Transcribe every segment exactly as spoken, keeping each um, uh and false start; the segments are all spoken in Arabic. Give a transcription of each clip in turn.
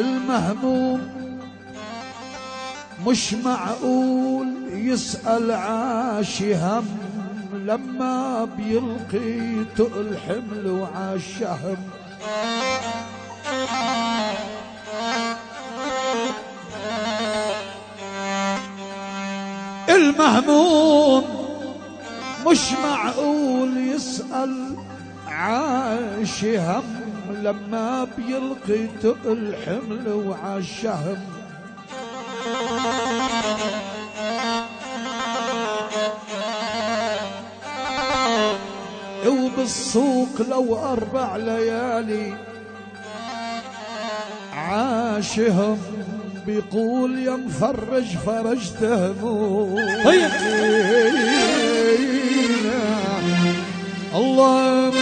المهموم مش معقول يسأل عاشي هم لما بيلقي تقل حمل وعالشهم. المهموم مش معقول يسأل عاشي هم لما بيلقي تقل حمل وعالشهم. وبالسوق لو أربع ليالي عاشهم بيقول يا مفرج فرجت همومي. الله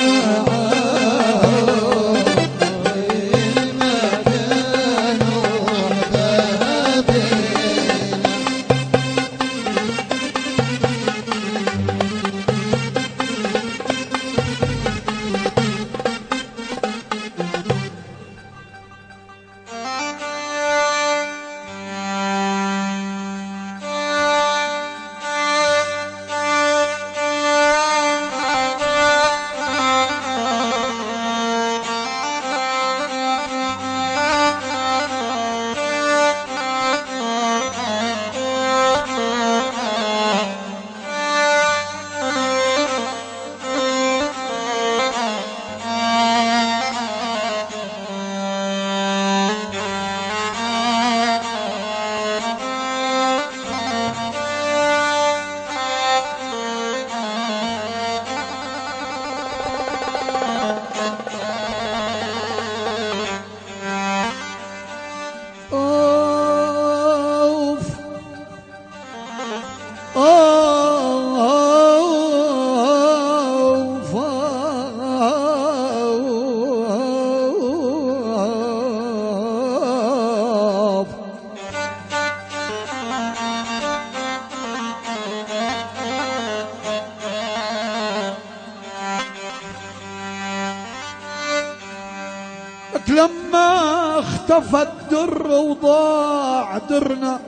لما اختفى الدر وضاع درنا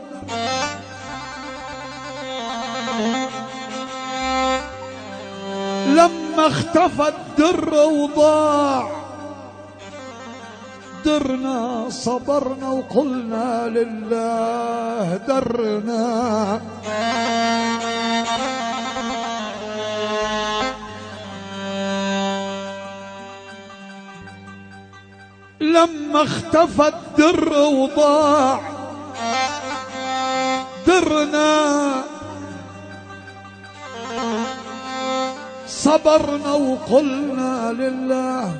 لما اختفى الدر وضاع درنا صبرنا وقلنا لله درنا. لما اختفى الدر وضاع درنا صبرنا وقلنا لله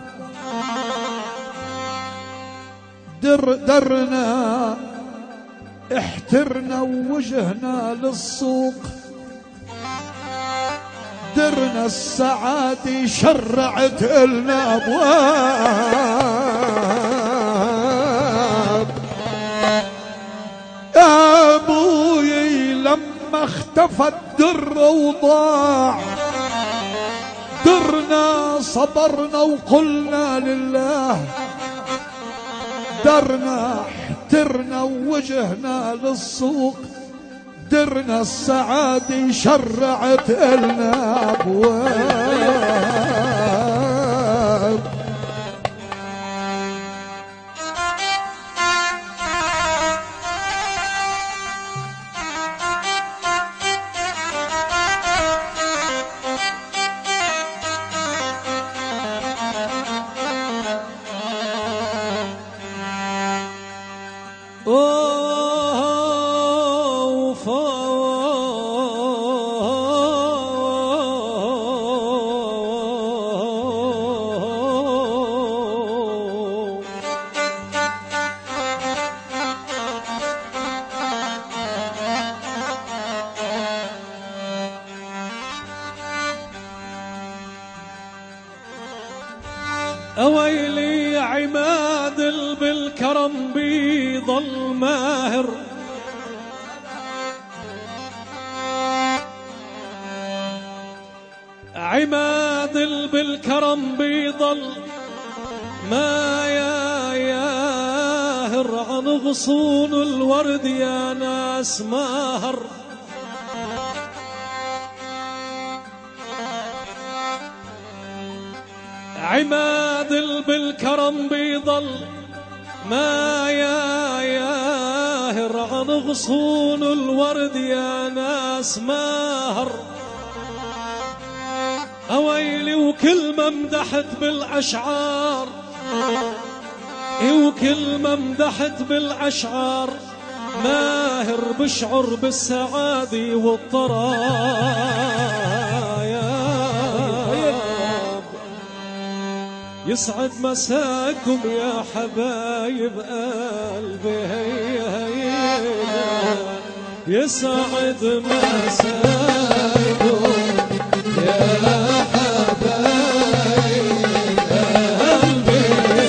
در درنا احترنا ووجهنا للسوق درنا السعادة شرعت لنا أبواب. يا أبوي لما اختفى الدر وضاع درنا صبرنا وقلنا لله درنا احترنا ووجهنا للسوق درنا السعادة شرعت لنا أبواب. أويلي عماد بالكرم بيضل ماهر عماد بالكرم بيضل ما يا ياهر غصون الورد يا ناس ماهر. عماد بالكرم بيضل ما يا ياهر عن غصون الورد يا ناس ماهر. أويلي وكل ما مدحت بالأشعار، وكل ما مدحت بالأشعار ماهر بشعر بالسعادة والطرايا. يسعد مساكم يا حبايب قلبي، هيا هيا يسعد مساكم يا حبايب قلبي.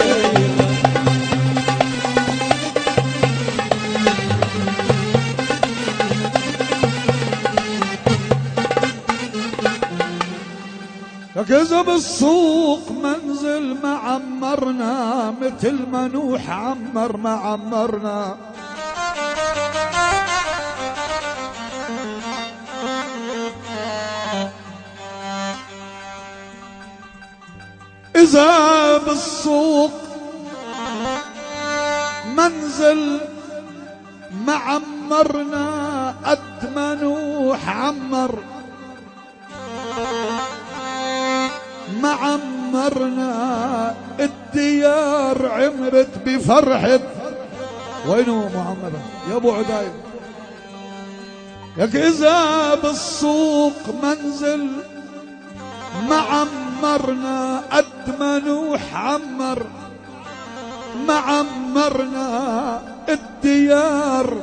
يا كذب السوق منزل ما عمرنا، مثل ما نوح عمر ما عمرنا. إذا بالسوق منزل ما عمرنا، قد ما نوح عمر ما عمرنا. الديار عمرت بفرحة. وينه محمد يا ابو عدايب؟ ياك إذا بالسوق منزل ما عمرنا، قد ما نوح عمر ما عمرنا. الديار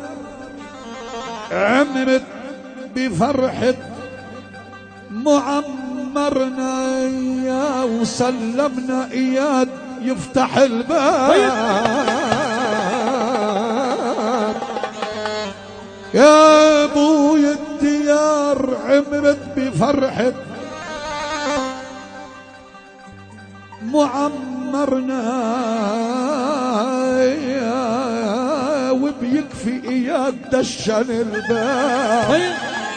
عمرت بفرحة معمرنا، يا وسلمنا اياد يفتح الباب. يا ابوي الديار عمرت بفرحة معمرنا، وبيكفي اياد دشن الباب.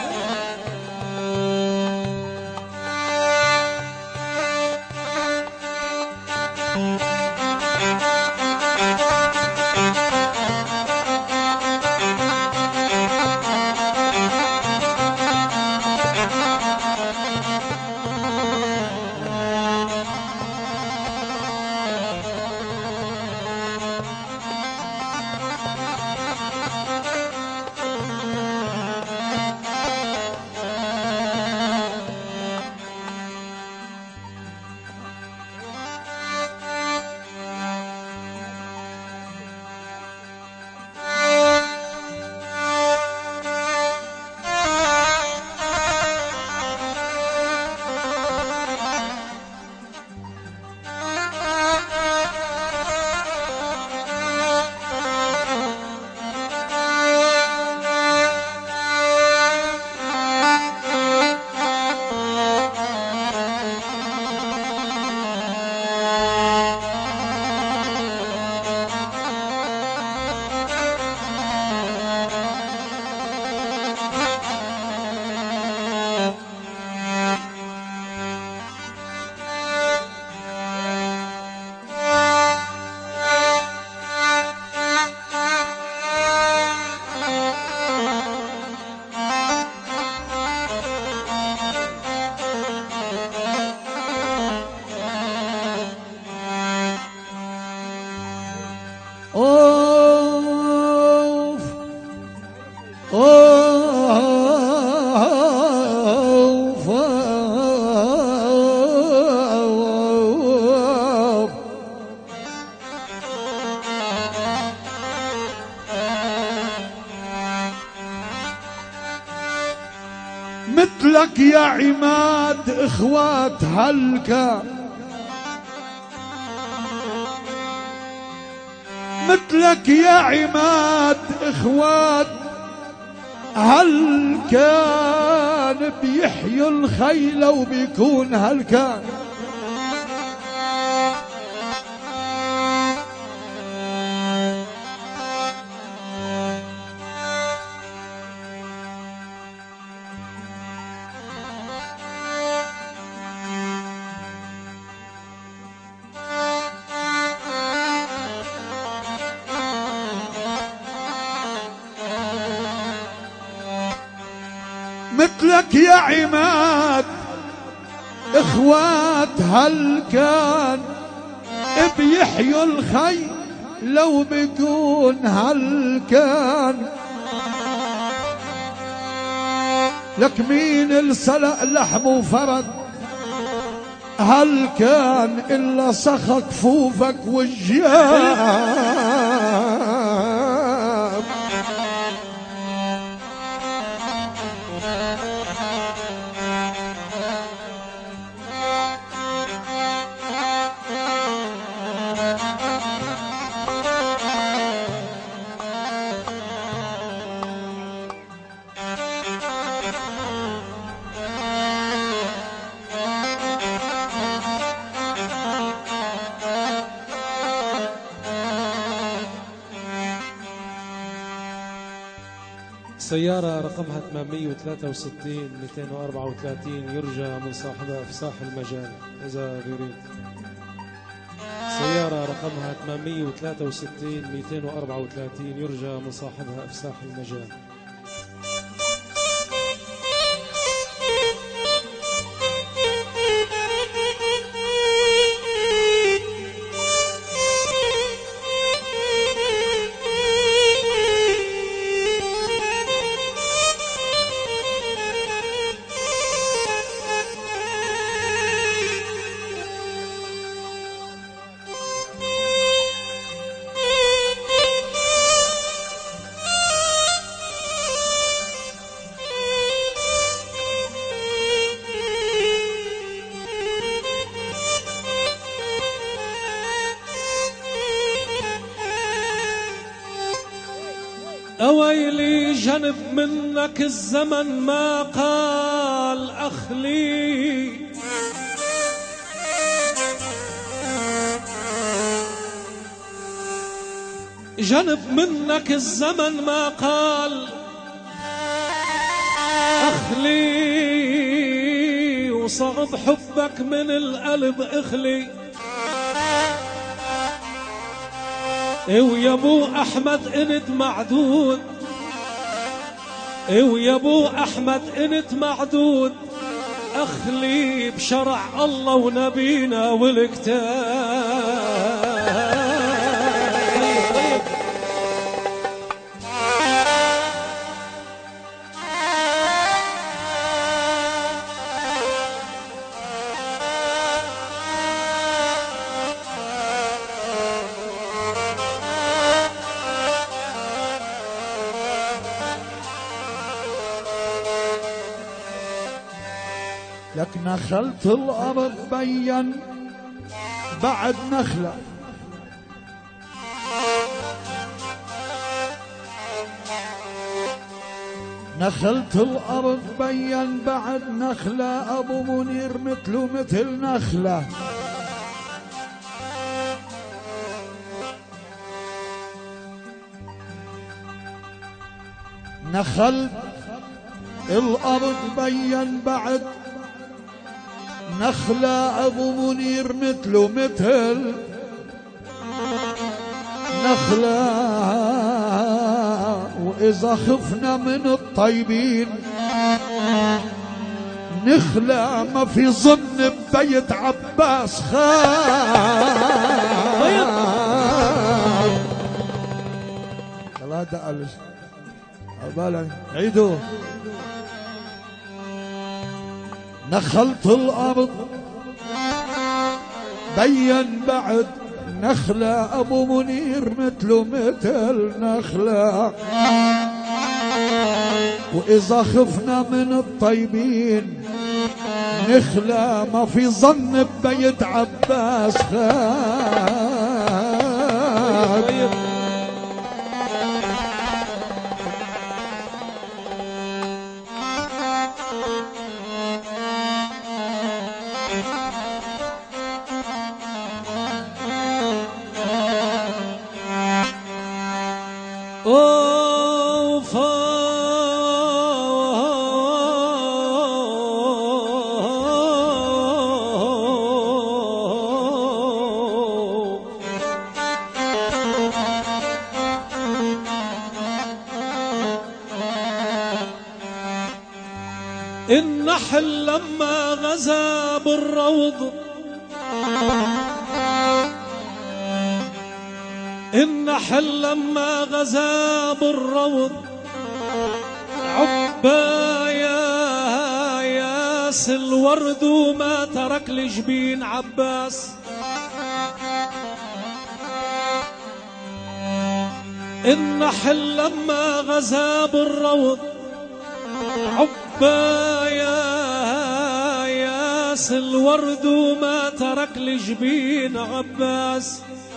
مثلك يا عماد اخوات هلكة، مثلك يا عماد اخوات هلكان، بيحيوا الخيل وبيكون هلكان. مثلك يا عماد اخوات هل كان بيحيوا الخي لو بيكون هل كان لك مين السلق لحم وفرد هل كان إلا سخى كفوفك والجياب سيارة رقمها ثمانمئة وثلاثة وستين مئتين وأربعة وثلاثين يرجى من صاحبها إفساح المجال إذا يريد. سيارة رقمها ثمانمئة وثلاثة وستين مئتين وأربعة وثلاثين يرجى من صاحبها إفساح المجال. أويلي جنب منك الزمن ما قال أخلي جنب منك الزمن ما قال أخلي وصعب حبك من القلب اخلي. ويا ابو احمد انت معدود ويا ابو احمد انت معدود اخلي بشرع الله ونبينا والكتاب. لك نخلت الأرض بين بعد نخلة نخلت الأرض بين بعد نخلة أبو منير مثله مثل نخلة نخلت الأرض بين بعد نخلة أبو منير مثله مثل نخلة وإذا خفنا من الطيبين نخلة ما في ظن ببيت عباس خاف. خلاص دقلش عبالك عيدوا. نخلت الأرض بين بعد نخلة أبو منير مثله مثل نخلة وإذا خفنا من الطيبين نخلة ما في ظن ببيت عباس خاف. النحل لما غزا بالروض، النحل لما غزا بالروض عبايا ياس الورد وما ترك لجبين عباس. النحل لما غزا بالروض عبايا ياس الورد وما ترك لجبين عباس.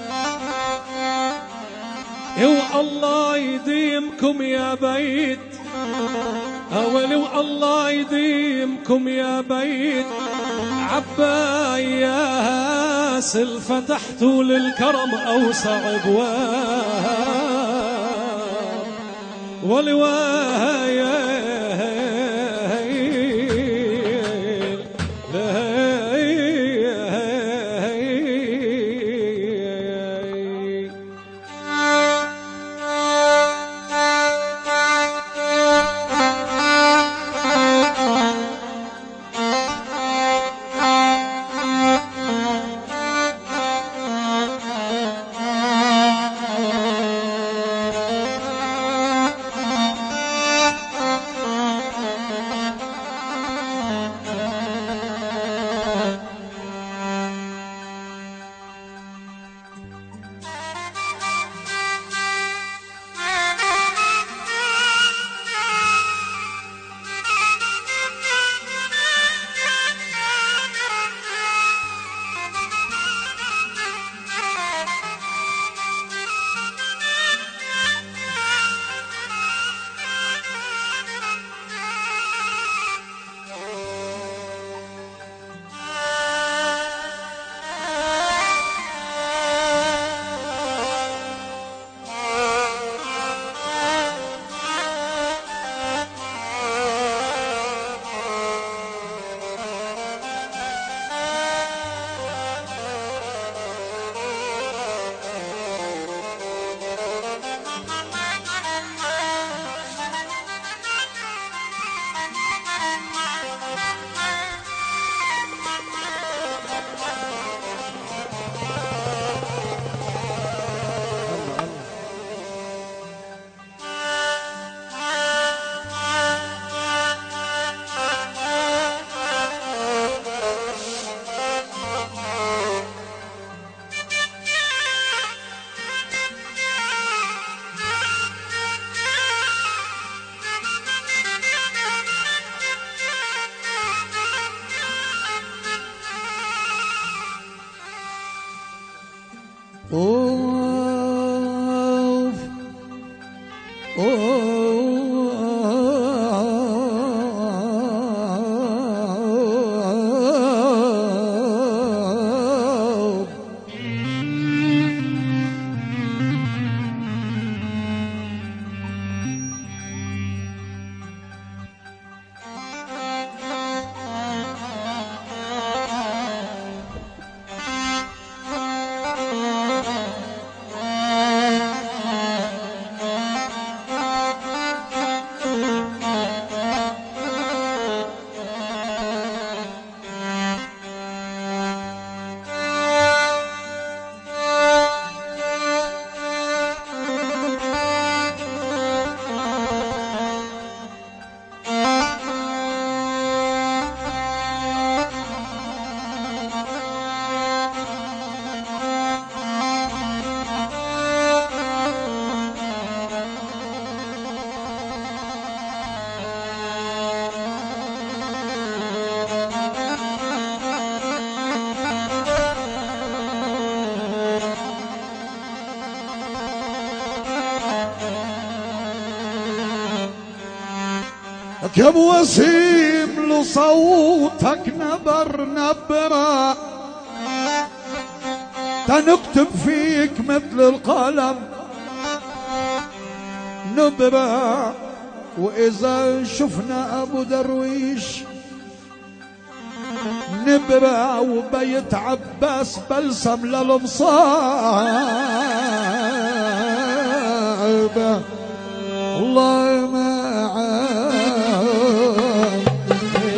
يو الله يديمكم يا بيت، أولي والله يديمكم يا بيت عباس. فتحتوا للكرم أوسع أبواب ولوايا أوف أوف يا ابو وسيم لصوتك نبر نبرة تنكتب فيك مثل القلم نبرة. وإذا شفنا أبو درويش نبرة وبيت عباس بلسم للمصاعب الله ما عاد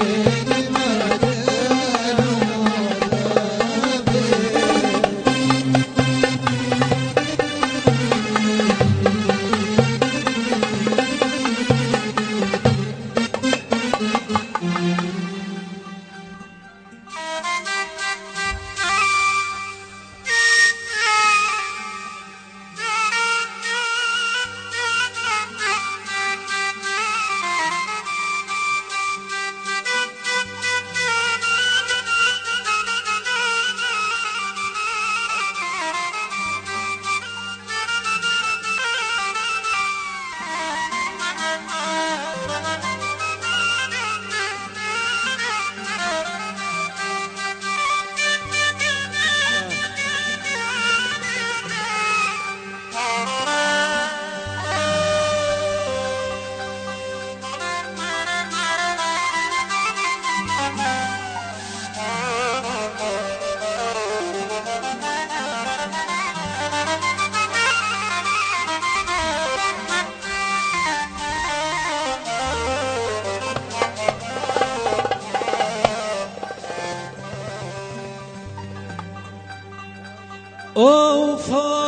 أوفى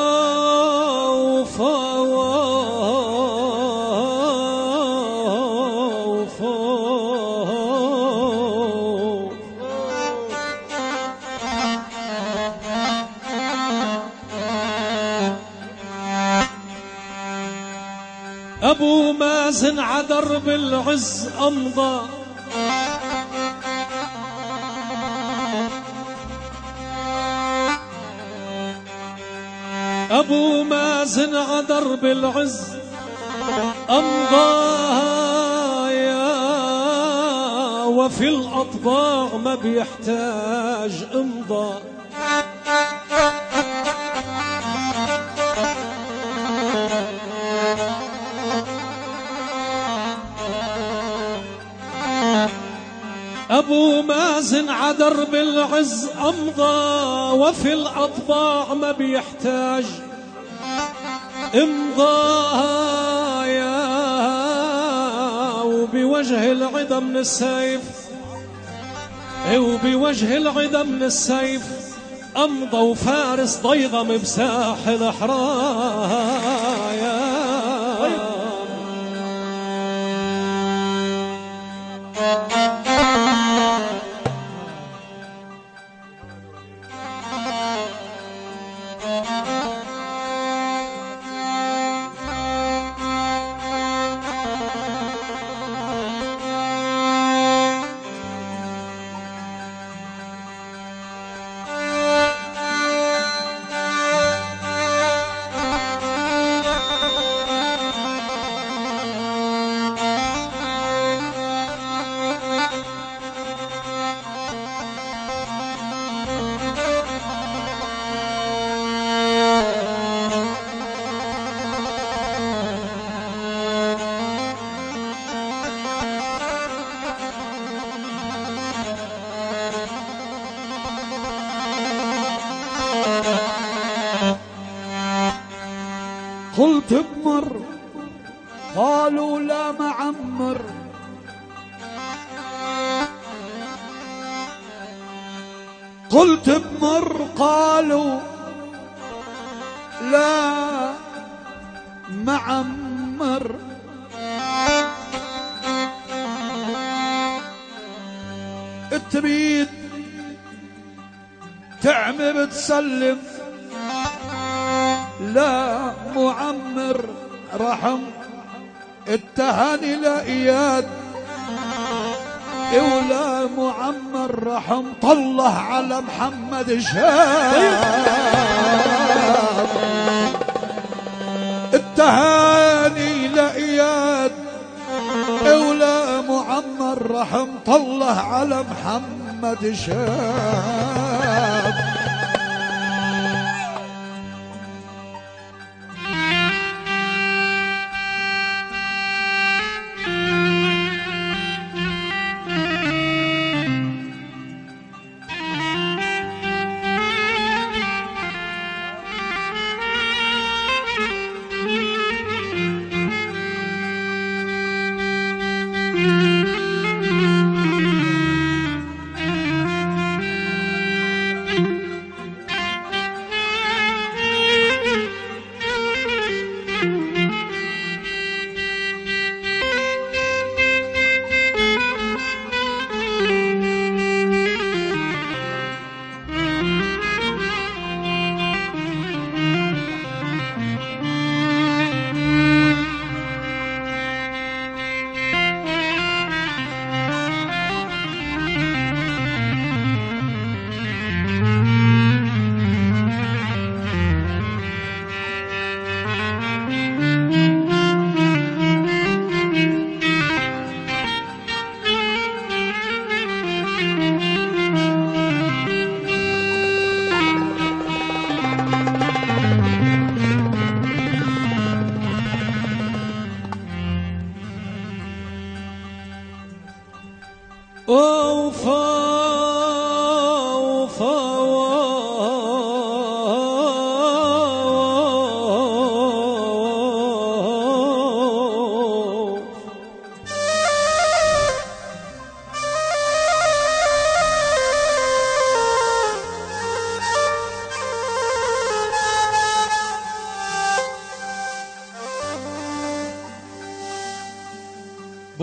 أوفى أبو مازن عدر بالعز أمضى أبو مازن عدر بالعز أمضى يا وفي الأطباع ما بيحتاج امضى أبو مازن عدر بالعز أمضى وفي الأطباع ما بيحتاج امضاها يا وبوجه العدا من السيف وبوجه العدا من السيف أمضى وفارس ضيغم بساحل حرايا قلت بمر قالوا لا معمر قلت بمر قالوا لا معمر تريد تعمي بتسلم لا معمر رحم التهاني لا اياد ولا معمر رحم طله على محمد شاب التهاني لا اياد ولا معمر رحم طله على محمد شاب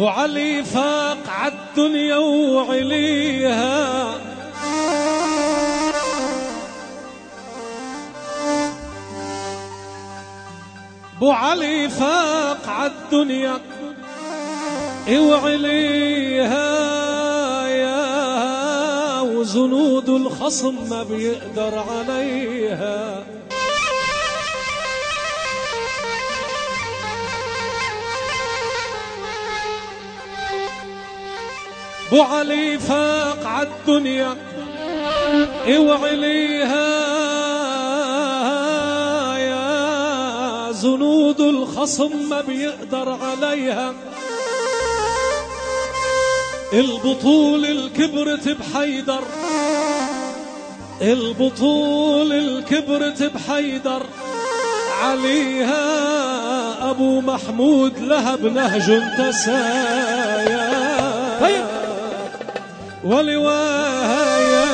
ابو علي فاق عالدنيا وعليها، ابو علي فاق عالدنيا وعليها، يا وزنود الخصم ما بيقدر عليها. ابو علي فاق عالدنيا وعليها، يا زنود الخصم ما بيقدر عليها. البطول الكبرت بحيدر، البطول الكبرت بحيدر عليها. ابو محمود لهب نهج انتسايا ولوايا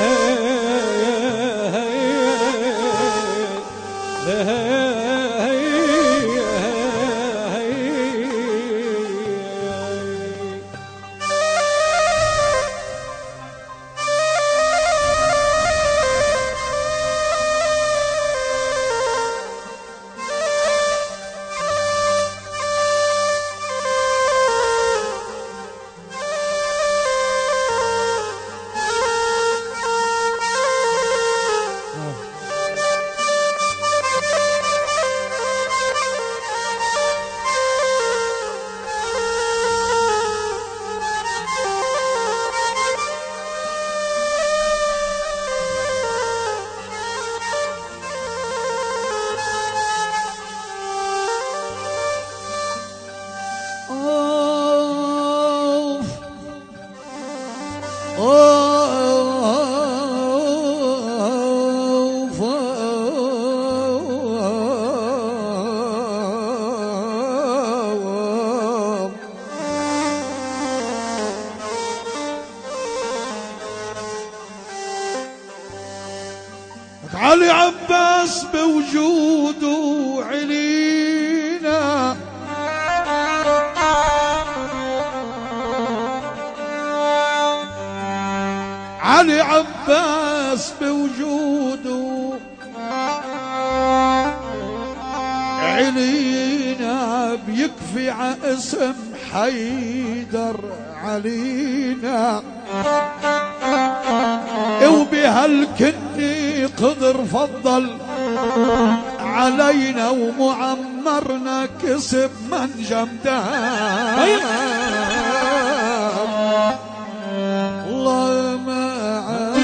علي عباس بوجوده علينا، علي عباس بوجوده علينا، بيكفي ع اسم حيدر علينا. وبهالكني قدر فضل علينا، ومعمرنا كسب منجم دهب. الله معانا